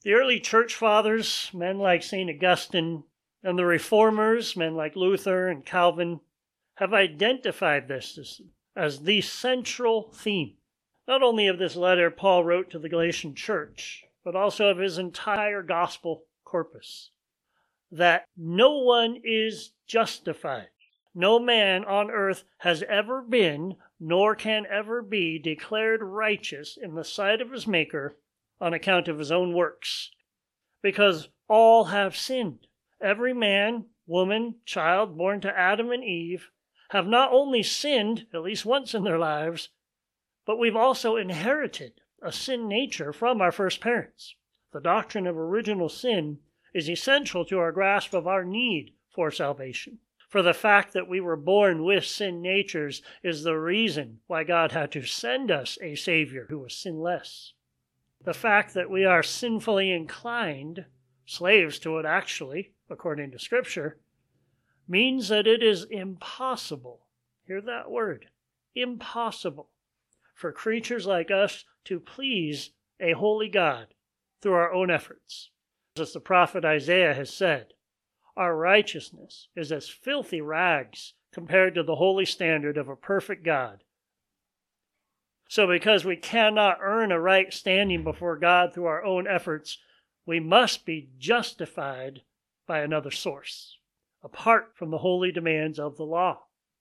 The early church fathers, men like St. Augustine, and the reformers, men like Luther and Calvin, have identified this as the central theme, not only of this letter Paul wrote to the Galatian church, but also of his entire gospel corpus, that no one is justified. No man on earth has ever been, nor can ever be, declared righteous in the sight of his Maker on account of his own works, because all have sinned. Every man, woman, child born to Adam and Eve have not only sinned at least once in their lives, but we've also inherited a sin nature from our first parents. The doctrine of original sin is essential to our grasp of our need for salvation. For the fact that we were born with sin natures is the reason why God had to send us a Savior who was sinless. The fact that we are sinfully inclined, slaves to it actually, according to Scripture, means that it is impossible, hear that word, impossible, for creatures like us to please a holy God through our own efforts. As the prophet Isaiah has said, our righteousness is as filthy rags compared to the holy standard of a perfect God. So because we cannot earn a right standing before God through our own efforts, we must be justified by another source, apart from the holy demands of the law.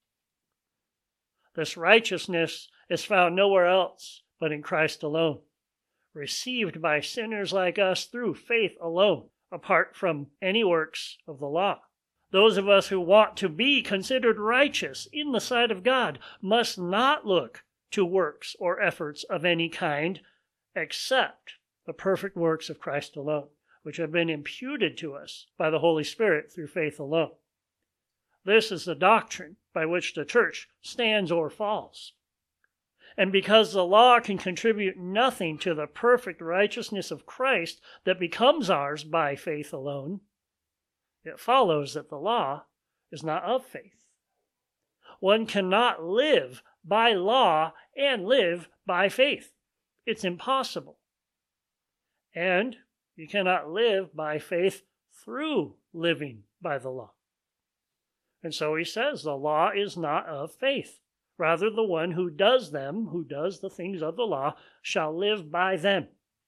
This righteousness is found nowhere else but in Christ alone, received by sinners like us through faith alone, apart from any works of the law. Those of us who want to be considered righteous in the sight of God must not look to works or efforts of any kind except the perfect works of Christ alone, which have been imputed to us by the Holy Spirit through faith alone. This is the doctrine by which the church stands or falls. And because the law can contribute nothing to the perfect righteousness of Christ that becomes ours by faith alone, it follows that the law is not of faith. One cannot live by law and live by faith. It's impossible. And you cannot live by faith through living by the law. And so he says the law is not of faith. Rather, the one who does them, who does the things of the law, shall live by them.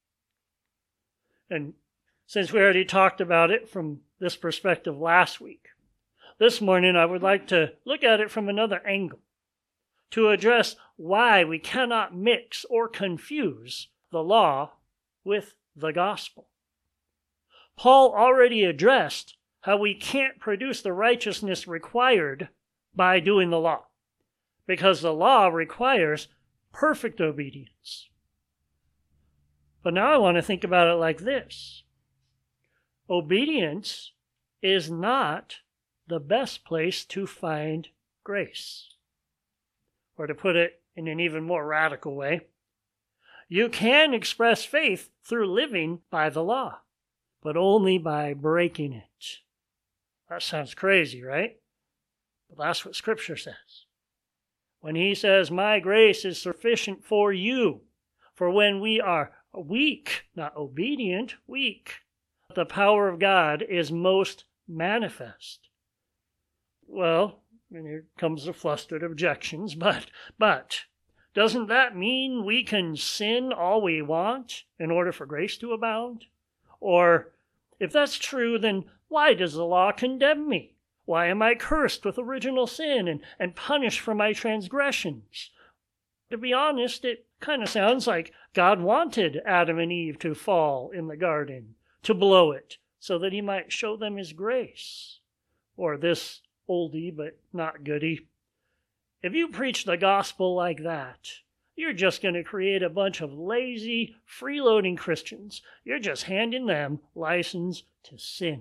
And since we already talked about it from this perspective last week, this morning I would like to look at it from another angle, to address why we cannot mix or confuse the law with the gospel. Paul already addressed how we can't produce the righteousness required by doing the law, because the law requires perfect obedience. But now I want to think about it like this. Obedience is not the best place to find grace. Or to put it in an even more radical way, you can express faith through living by the law, but only by breaking it. That sounds crazy, right? But that's what Scripture says. When he says, my grace is sufficient for you, for when we are weak, not obedient, weak, the power of God is most manifest. Well, and here comes the flustered objections, but doesn't that mean we can sin all we want in order for grace to abound? Or if that's true, then why does the law condemn me? Why am I cursed with original sin and punished for my transgressions? To be honest, it kind of sounds like God wanted Adam and Eve to fall in the garden, to blow it, so that he might show them his grace. Or this oldie but not goodie. If you preach the gospel like that, you're just going to create a bunch of lazy, freeloading Christians. You're just handing them license to sin.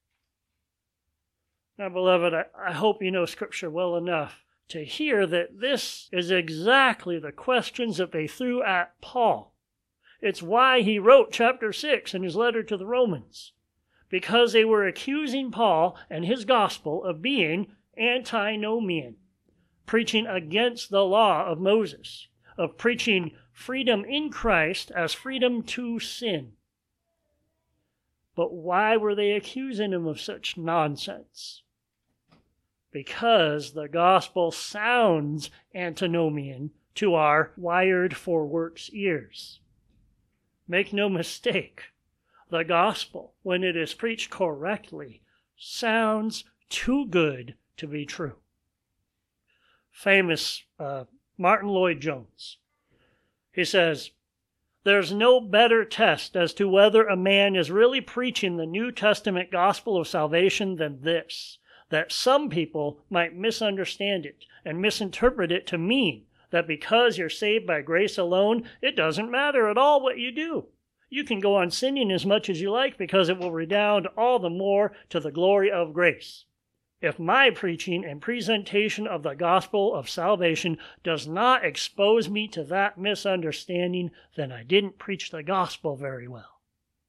Now, beloved, I hope you know Scripture well enough to hear that this is exactly the questions that they threw at Paul. It's why he wrote chapter 6 in his letter to the Romans, because they were accusing Paul and his gospel of being antinomian, preaching against the law of Moses, of preaching freedom in Christ as freedom to sin. But why were they accusing him of such nonsense? Because the gospel sounds antinomian to our wired-for-works ears. Make no mistake, the gospel, when it is preached correctly, sounds too good to be true. Famous Martin Lloyd-Jones. He says, "There's no better test as to whether a man is really preaching the New Testament gospel of salvation than this, that some people might misunderstand it and misinterpret it to mean that because you're saved by grace alone, it doesn't matter at all what you do. You can go on sinning as much as you like because it will redound all the more to the glory of grace. If my preaching and presentation of the gospel of salvation does not expose me to that misunderstanding, then I didn't preach the gospel very well."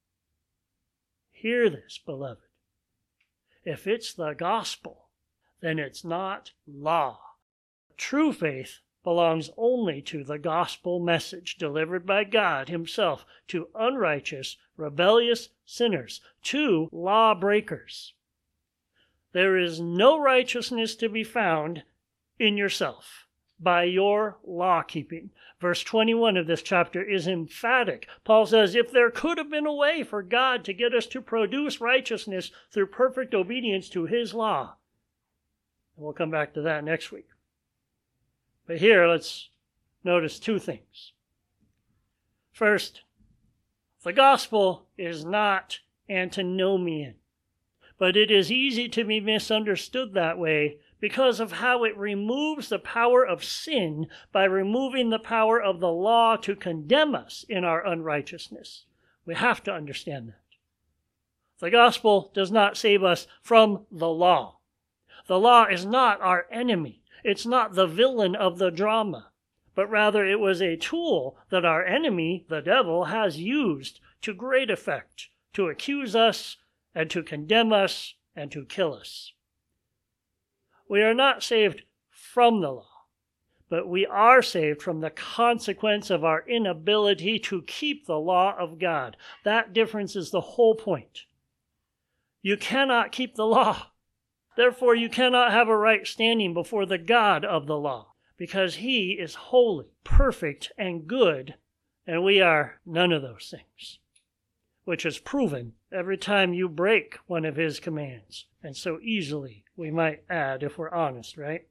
Hear this, beloved. If it's the gospel, then it's not law. True faith belongs only to the gospel message delivered by God himself to unrighteous, rebellious sinners, to lawbreakers. There is no righteousness to be found in yourself by your law keeping. Verse 21 of this chapter is emphatic. Paul says, if there could have been a way for God to get us to produce righteousness through perfect obedience to his law. And we'll come back to that next week. But here, let's notice two things. First, the gospel is not antinomian, but it is easy to be misunderstood that way because of how it removes the power of sin by removing the power of the law to condemn us in our unrighteousness. We have to understand that. The gospel does not save us from the law. The law is not our enemy. It's not the villain of the drama, but rather it was a tool that our enemy, the devil, has used to great effect to accuse us and to condemn us and to kill us. We are not saved from the law, but we are saved from the consequence of our inability to keep the law of God. That difference is the whole point. You cannot keep the law. Therefore, you cannot have a right standing before the God of the law, because he is holy, perfect, and good, and we are none of those things, which is proven every time you break one of his commands, and so easily, we might add, if we're honest, right?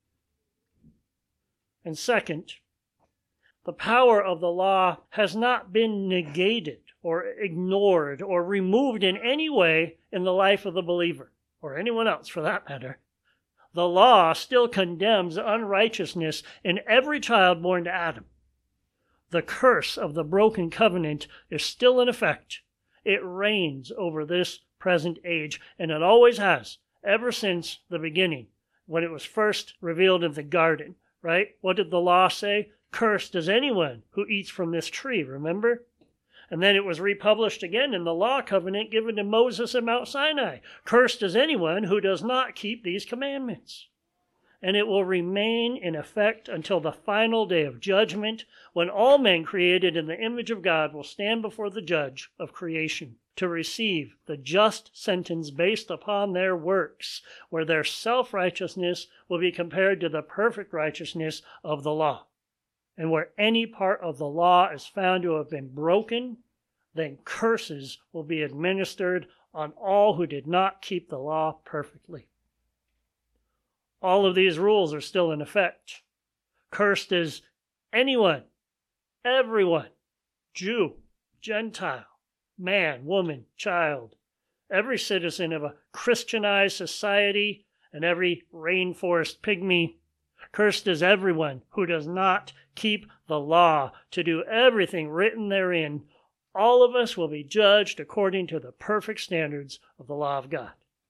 And second, the power of the law has not been negated or ignored or removed in any way in the life of the believer, or anyone else for that matter. The law still condemns unrighteousness in every child born to Adam. The curse of the broken covenant is still in effect. It reigns over this present age, and it always has, ever since the beginning, when it was first revealed in the garden, right? What did the law say? Cursed is anyone who eats from this tree, remember? And then it was republished again in the law covenant given to Moses at Mount Sinai. Cursed is anyone who does not keep these commandments. And it will remain in effect until the final day of judgment, when all men created in the image of God will stand before the judge of creation to receive the just sentence based upon their works, where their self-righteousness will be compared to the perfect righteousness of the law. And where any part of the law is found to have been broken, then curses will be administered on all who did not keep the law perfectly. All of these rules are still in effect. Cursed is anyone, everyone, Jew, Gentile, man, woman, child, every citizen of a Christianized society, and every rainforest pygmy. Cursed is everyone who does not keep the law to do everything written therein. All of us will be judged according to the perfect standards of the law of God.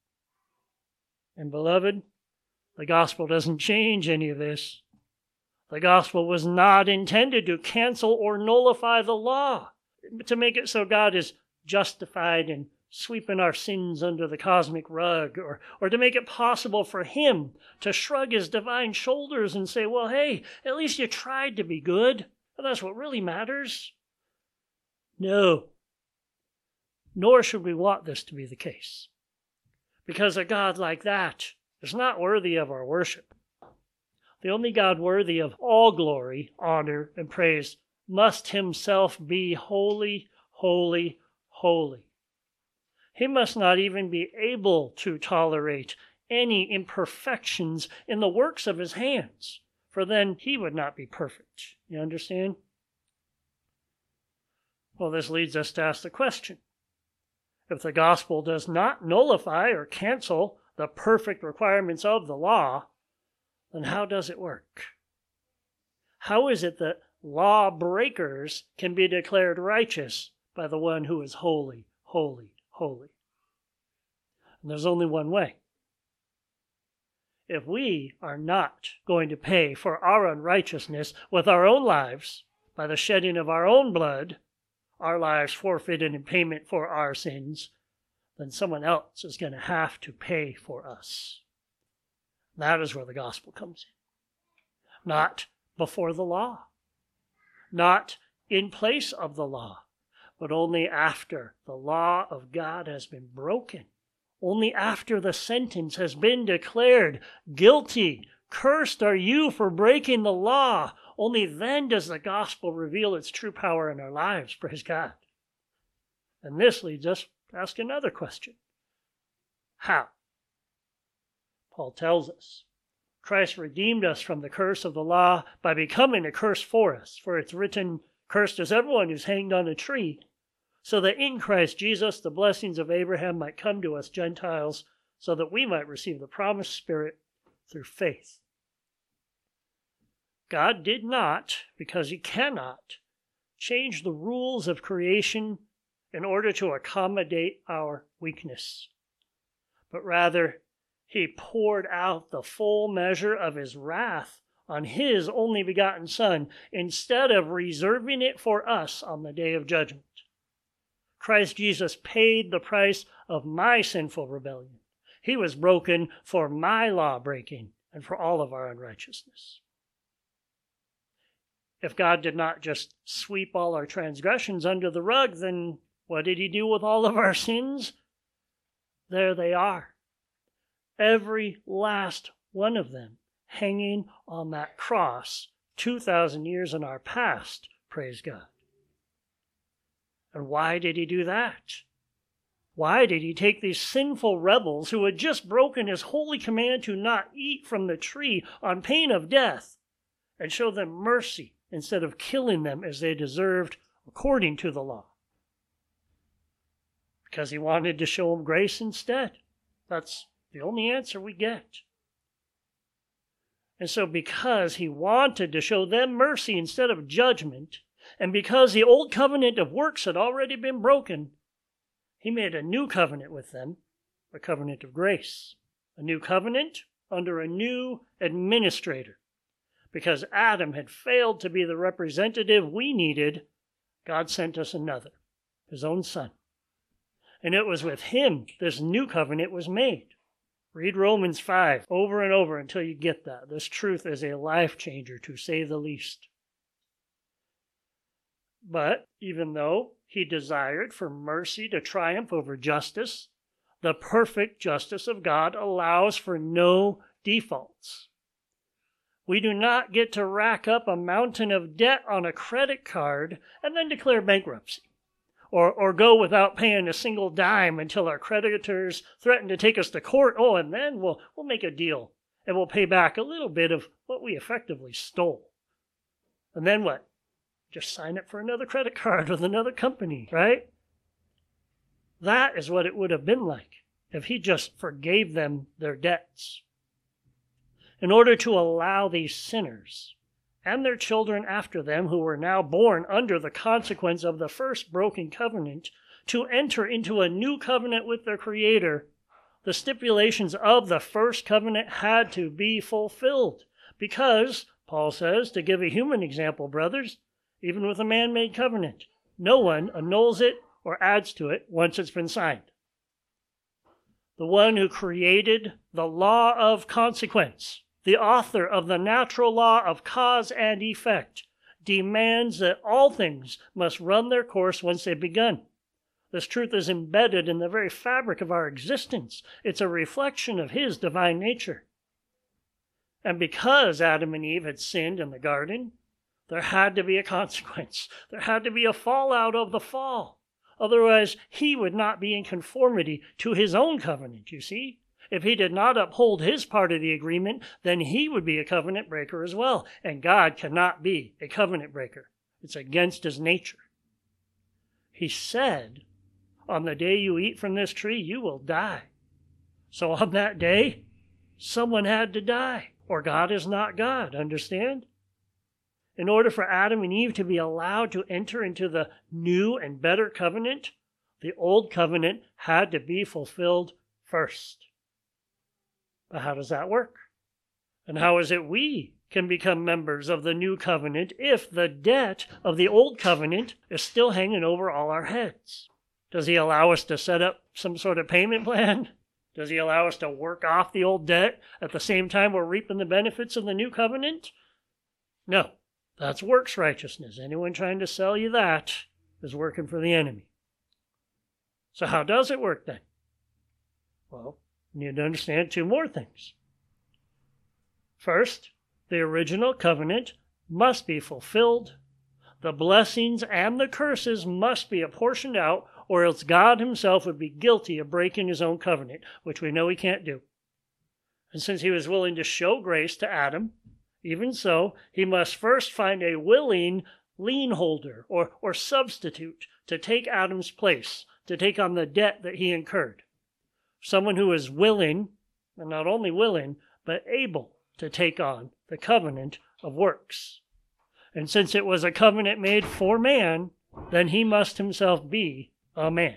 And beloved, the gospel doesn't change any of this. The gospel was not intended to cancel or nullify the law, to make it so God is justified in sweeping our sins under the cosmic rug, or to make it possible for him to shrug his divine shoulders and say, well, hey, at least you tried to be good. That's what really matters. No. Nor should we want this to be the case, because a God like that is not worthy of our worship. The only God worthy of all glory, honor, and praise must himself be holy, holy, holy. He must not even be able to tolerate any imperfections in the works of his hands, for then he would not be perfect. You understand? Well, this leads us to ask the question: if the gospel does not nullify or cancel the perfect requirements of the law, then how does it work? How is it that law breakers can be declared righteous by the one who is holy, holy, holy? And there's only one way. If we are not going to pay for our unrighteousness with our own lives, by the shedding of our own blood, our lives forfeited in payment for our sins, then someone else is going to have to pay for us. That is where the gospel comes in. Not before the law, not in place of the law, but only after the law of God has been broken. Only after the sentence has been declared guilty, cursed are you for breaking the law. Only then does the gospel reveal its true power in our lives, praise God. And this leads us to ask another question. How? Paul tells us, Christ redeemed us from the curse of the law by becoming a curse for us. For it's written, cursed is everyone who's hanged on a tree, so that in Christ Jesus the blessings of Abraham might come to us Gentiles, so that we might receive the promised Spirit through faith. God did not, because he cannot, change the rules of creation in order to accommodate our weakness, but rather he poured out the full measure of his wrath on his only begotten Son instead of reserving it for us on the day of judgment. Christ Jesus paid the price of my sinful rebellion. He was broken for my law breaking and for all of our unrighteousness. If God did not just sweep all our transgressions under the rug, then what did he do with all of our sins? There they are. Every last one of them hanging on that cross 2,000 years in our past, praise God. And why did he do that? Why did he take these sinful rebels who had just broken his holy command to not eat from the tree on pain of death and show them mercy instead of killing them as they deserved according to the law? Because he wanted to show them grace instead. That's the only answer we get. And so because he wanted to show them mercy instead of judgment, and because the old covenant of works had already been broken, he made a new covenant with them, a covenant of grace, a new covenant under a new administrator. Because Adam had failed to be the representative we needed, God sent us another, his own Son. And it was with him this new covenant was made. Read Romans 5 over and over until you get that. This truth is a life changer, to say the least. But even though he desired for mercy to triumph over justice, the perfect justice of God allows for no defaults. We do not get to rack up a mountain of debt on a credit card and then declare bankruptcy, or go without paying a single dime until our creditors threaten to take us to court. Oh, and then we'll make a deal and we'll pay back a little bit of what we effectively stole. And then what? Just sign up for another credit card with another company, right? That is what it would have been like if he just forgave them their debts. In order to allow these sinners and their children after them, who were now born under the consequence of the first broken covenant, to enter into a new covenant with their Creator, the stipulations of the first covenant had to be fulfilled. Because, Paul says, to give a human example, brothers, even with a man-made covenant, no one annuls it or adds to it once it's been signed. The one who created the law of consequence, the author of the natural law of cause and effect, demands that all things must run their course once they've begun. This truth is embedded in the very fabric of our existence. It's a reflection of his divine nature. And because Adam and Eve had sinned in the garden, there had to be a consequence. There had to be a fallout of the fall. Otherwise, he would not be in conformity to his own covenant, you see. If he did not uphold his part of the agreement, then he would be a covenant breaker as well. And God cannot be a covenant breaker. It's against his nature. He said, on the day you eat from this tree, you will die. So on that day, someone had to die, or God is not God, understand? In order for Adam and Eve to be allowed to enter into the new and better covenant, the old covenant had to be fulfilled first. But how does that work? And how is it we can become members of the new covenant if the debt of the old covenant is still hanging over all our heads? Does he allow us to set up some sort of payment plan? Does he allow us to work off the old debt at the same time we're reaping the benefits of the new covenant? No. That's works righteousness. Anyone trying to sell you that is working for the enemy. So how does it work then? Well, you need to understand two more things. First, the original covenant must be fulfilled. The blessings and the curses must be apportioned out, or else God himself would be guilty of breaking his own covenant, which we know he can't do. And since he was willing to show grace to Adam, even so, he must first find a willing lien holder or substitute to take Adam's place, to take on the debt that he incurred. Someone who is willing, and not only willing, but able to take on the covenant of works. And since it was a covenant made for man, then he must himself be a man.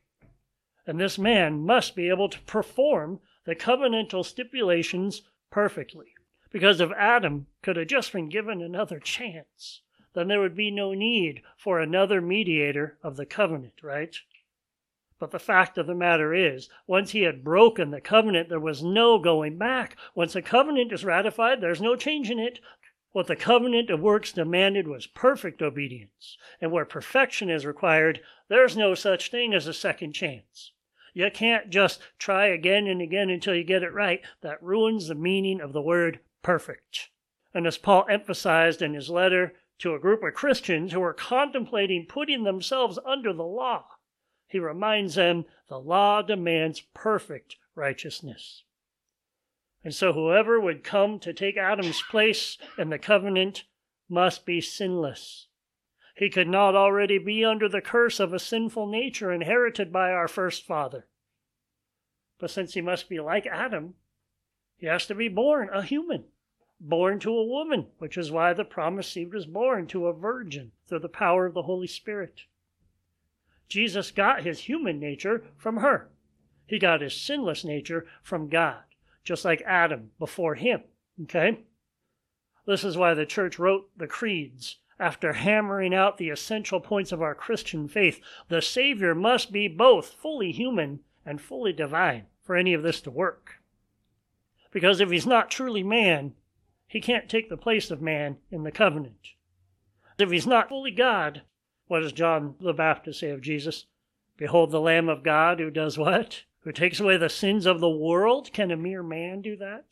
And this man must be able to perform the covenantal stipulations perfectly. Because if Adam could have just been given another chance, then there would be no need for another mediator of the covenant, right? But the fact of the matter is, once he had broken the covenant, there was no going back. Once a covenant is ratified, there's no changing it. What the covenant of works demanded was perfect obedience. And where perfection is required, there's no such thing as a second chance. You can't just try again and again until you get it right. That ruins the meaning of the word perfect. And as Paul emphasized in his letter to a group of Christians who were contemplating putting themselves under the law, he reminds them the law demands perfect righteousness. And so whoever would come to take Adam's place in the covenant must be sinless. He could not already be under the curse of a sinful nature inherited by our first father. But since he must be like Adam, he has to be born a human, born to a woman, which is why the promised seed was born to a virgin through the power of the Holy Spirit. Jesus got his human nature from her. He got his sinless nature from God, just like Adam before him, okay? This is why the church wrote the creeds. After hammering out the essential points of our Christian faith, the Savior must be both fully human and fully divine for any of this to work. Because if he's not truly man, he can't take the place of man in the covenant. If he's not fully God, what does John the Baptist say of Jesus? Behold the Lamb of God who does what? Who takes away the sins of the world? Can a mere man do that?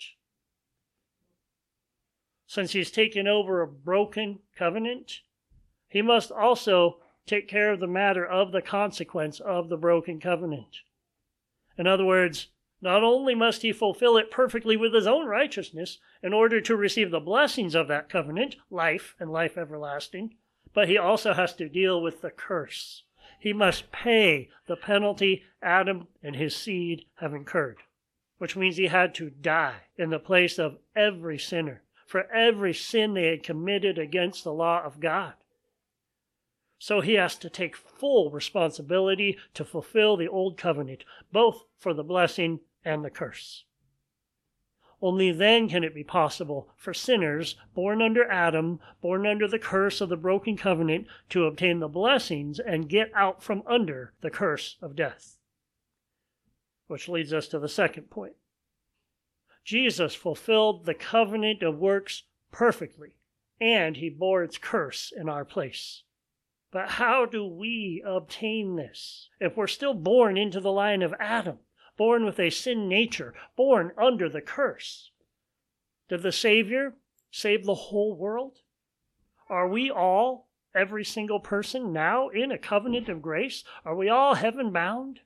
Since he's taken over a broken covenant, he must also take care of the matter of the consequence of the broken covenant. In other words, not only must he fulfill it perfectly with his own righteousness in order to receive the blessings of that covenant, life and life everlasting, but he also has to deal with the curse. He must pay the penalty Adam and his seed have incurred, which means he had to die in the place of every sinner, for every sin they had committed against the law of God. So he has to take full responsibility to fulfill the old covenant, both for the blessing and the curse. Only then can it be possible for sinners born under Adam, born under the curse of the broken covenant, to obtain the blessings and get out from under the curse of death. Which leads us to the second point. Jesus fulfilled the covenant of works perfectly, and he bore its curse in our place. But how do we obtain this if we're still born into the line of Adam, born with a sin nature, born under the curse? Did the Savior save the whole world? Are we all, every single person, now in a covenant of grace? Are we all heaven-bound?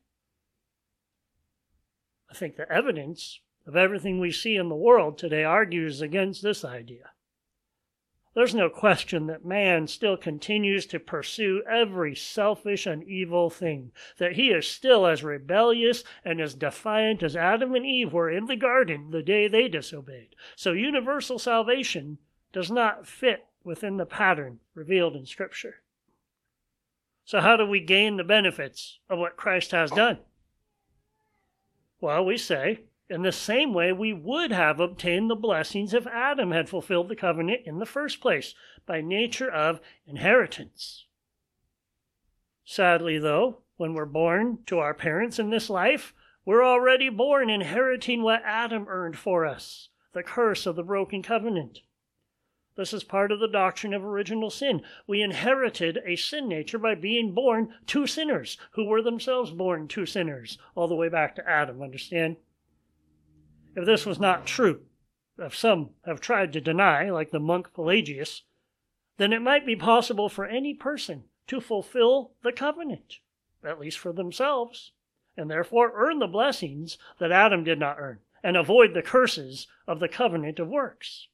I think the evidence of everything we see in the world today argues against this idea. There's no question that man still continues to pursue every selfish and evil thing, that he is still as rebellious and as defiant as Adam and Eve were in the garden the day they disobeyed. So universal salvation does not fit within the pattern revealed in Scripture. So how do we gain the benefits of what Christ has done? Well, we say, in the same way we would have obtained the blessings if Adam had fulfilled the covenant in the first place, by nature of inheritance. Sadly, though, when we're born to our parents in this life, we're already born inheriting what Adam earned for us, the curse of the broken covenant. This is part of the doctrine of original sin. We inherited a sin nature by being born to sinners, who were themselves born to sinners, all the way back to Adam, understand? If this was not true, if some have tried to deny, like the monk Pelagius, then it might be possible for any person to fulfill the covenant, at least for themselves, and therefore earn the blessings that Adam did not earn, and avoid the curses of the covenant of works.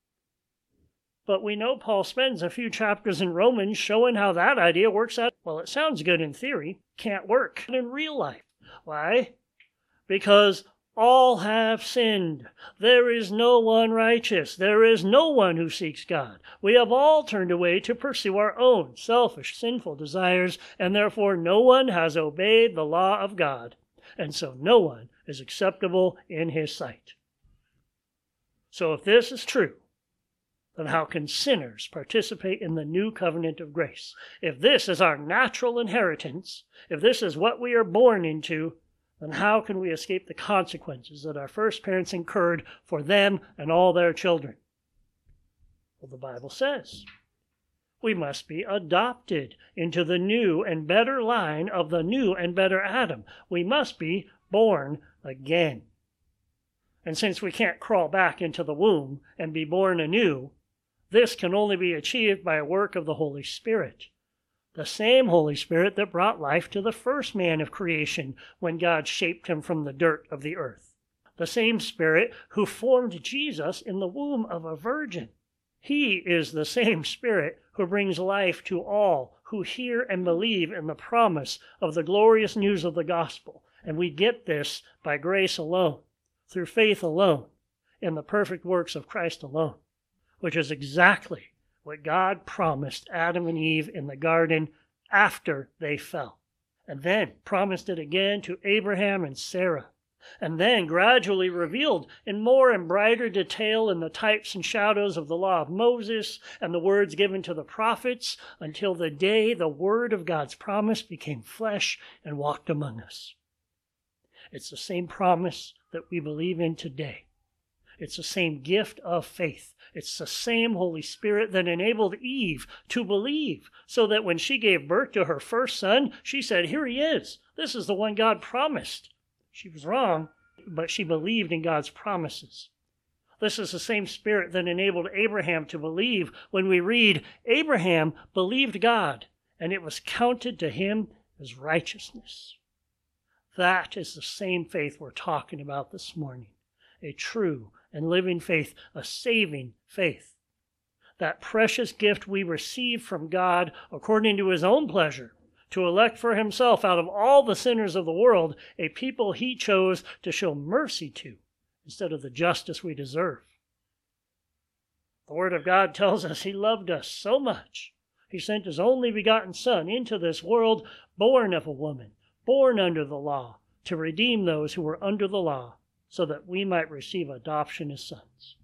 But we know Paul spends a few chapters in Romans showing how that idea works out. Well, it sounds good in theory, can't work in real life. Why? Because all have sinned. There is no one righteous. There is no one who seeks God. We have all turned away to pursue our own selfish, sinful desires, and therefore no one has obeyed the law of God, and so no one is acceptable in his sight. So if this is true, then how can sinners participate in the new covenant of grace? If this is our natural inheritance, if this is what we are born into, then how can we escape the consequences that our first parents incurred for them and all their children? Well, the Bible says we must be adopted into the new and better line of the new and better Adam. We must be born again. And since we can't crawl back into the womb and be born anew, this can only be achieved by a work of the Holy Spirit. The same Holy Spirit that brought life to the first man of creation when God shaped him from the dirt of the earth. The same Spirit who formed Jesus in the womb of a virgin. He is the same Spirit who brings life to all who hear and believe in the promise of the glorious news of the gospel. And we get this by grace alone, through faith alone, in the perfect works of Christ alone, which is exactly what God promised Adam and Eve in the garden after they fell, and then promised it again to Abraham and Sarah, and then gradually revealed in more and brighter detail in the types and shadows of the law of Moses and the words given to the prophets, until the day the word of God's promise became flesh and walked among us. It's the same promise that we believe in today. It's the same gift of faith. It's the same Holy Spirit that enabled Eve to believe, so that when she gave birth to her first son, she said, "Here he is. This is the one God promised." She was wrong, but she believed in God's promises. This is the same Spirit that enabled Abraham to believe when we read, Abraham believed God, and it was counted to him as righteousness. That is the same faith we're talking about this morning. A true and living faith, a saving faith. That precious gift we receive from God according to his own pleasure, to elect for himself out of all the sinners of the world a people he chose to show mercy to instead of the justice we deserve. The Word of God tells us he loved us so much, he sent his only begotten Son into this world, born of a woman, born under the law, to redeem those who were under the law, so that we might receive adoption as sons.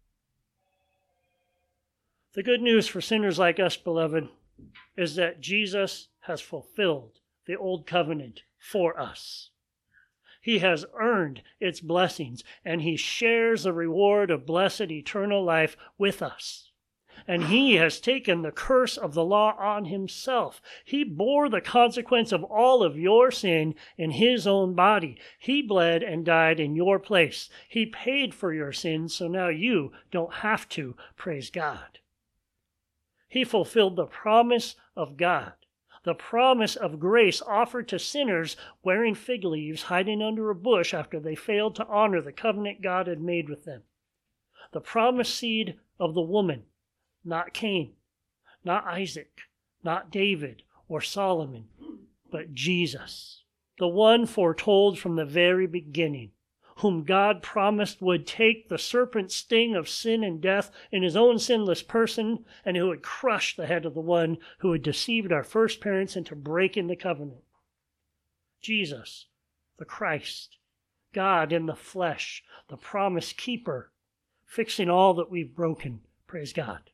The good news for sinners like us, beloved, is that Jesus has fulfilled the old covenant for us. He has earned its blessings, and he shares the reward of blessed eternal life with us. And he has taken the curse of the law on himself. He bore the consequence of all of your sin in his own body. He bled and died in your place. He paid for your sins, so now you don't have to. Praise God. He fulfilled the promise of God, the promise of grace offered to sinners wearing fig leaves, hiding under a bush after they failed to honor the covenant God had made with them. The promised seed of the woman, not Cain, not Isaac, not David or Solomon, but Jesus, the one foretold from the very beginning, whom God promised would take the serpent's sting of sin and death in his own sinless person, and who would crush the head of the one who had deceived our first parents into breaking the covenant. Jesus, the Christ, God in the flesh, the promise keeper, fixing all that we've broken. Praise God.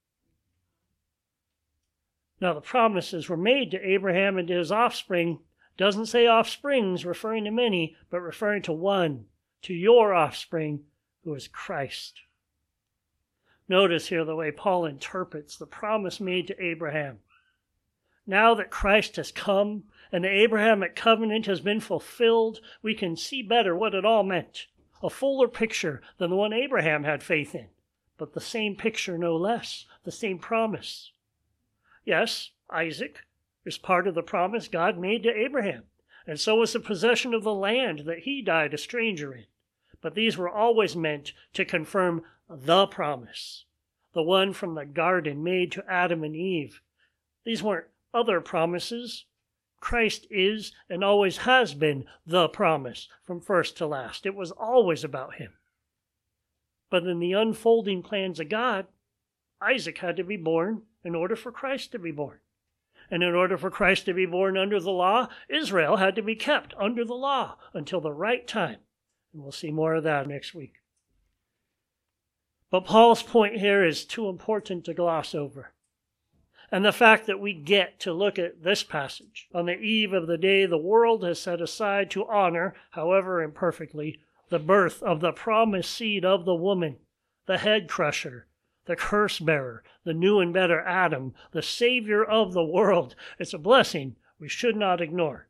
Now, the promises were made to Abraham and to his offspring. Doesn't say offsprings, referring to many, but referring to one, to your offspring, who is Christ. Notice here the way Paul interprets the promise made to Abraham. Now that Christ has come and the Abrahamic covenant has been fulfilled, we can see better what it all meant. A fuller picture than the one Abraham had faith in, but the same picture no less, the same promise. Yes, Isaac is part of the promise God made to Abraham, and so was the possession of the land that he died a stranger in. But these were always meant to confirm the promise, the one from the garden made to Adam and Eve. These weren't other promises. Christ is and always has been the promise from first to last. It was always about him. But in the unfolding plans of God, Isaac had to be born in order for Christ to be born. And in order for Christ to be born under the law, Israel had to be kept under the law until the right time. And we'll see more of that next week. But Paul's point here is too important to gloss over. And the fact that we get to look at this passage on the eve of the day the world has set aside to honor, however imperfectly, the birth of the promised seed of the woman, the head crusher, the curse bearer, the new and better Adam, the Savior of the world. It's a blessing we should not ignore.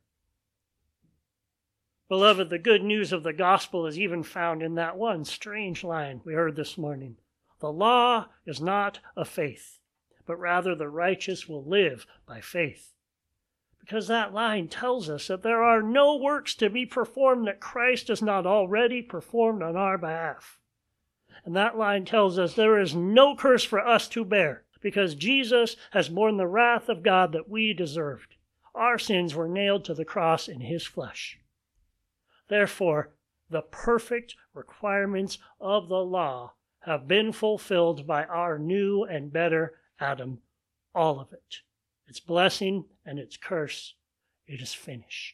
Beloved, the good news of the gospel is even found in that one strange line we heard this morning. The law is not of faith, but rather the righteous will live by faith. Because that line tells us that there are no works to be performed that Christ has not already performed on our behalf. And that line tells us there is no curse for us to bear, because Jesus has borne the wrath of God that we deserved. Our sins were nailed to the cross in his flesh. Therefore, the perfect requirements of the law have been fulfilled by our new and better Adam, all of it. Its blessing and its curse, it is finished.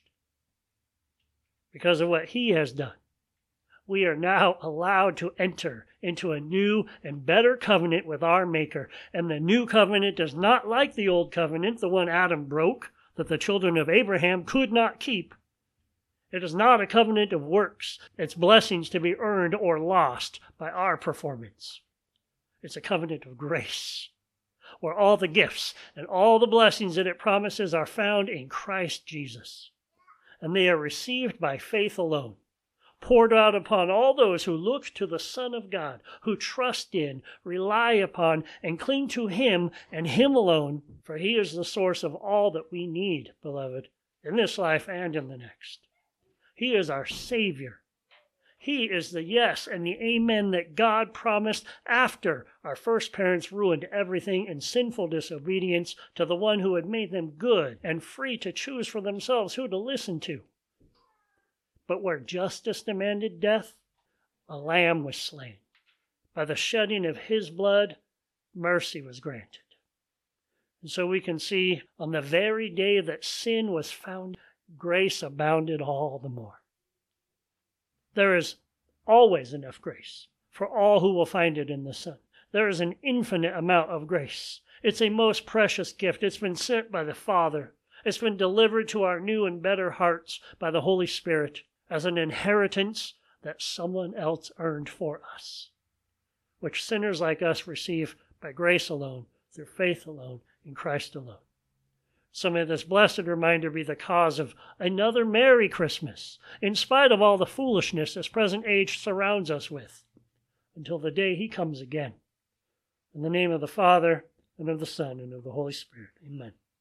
Because of what he has done, we are now allowed to enter into a new and better covenant with our Maker. And the new covenant is not like the old covenant, the one Adam broke, that the children of Abraham could not keep. It is not a covenant of works, its blessings to be earned or lost by our performance. It's a covenant of grace, where all the gifts and all the blessings that it promises are found in Christ Jesus. And they are received by faith alone, poured out upon all those who look to the Son of God, who trust in, rely upon, and cling to him and him alone, for he is the source of all that we need, beloved, in this life and in the next. He is our Savior. He is the yes and the amen that God promised after our first parents ruined everything in sinful disobedience to the one who had made them good and free to choose for themselves who to listen to. But where justice demanded death, a lamb was slain. By the shedding of his blood, mercy was granted. And so we can see on the very day that sin was found, grace abounded all the more. There is always enough grace for all who will find it in the Son. There is an infinite amount of grace. It's a most precious gift. It's been sent by the Father. It's been delivered to our new and better hearts by the Holy Spirit as an inheritance that someone else earned for us, which sinners like us receive by grace alone, through faith alone, in Christ alone. So may this blessed reminder be the cause of another Merry Christmas, in spite of all the foolishness this present age surrounds us with, until the day he comes again. In the name of the Father, and of the Son, and of the Holy Spirit. Amen.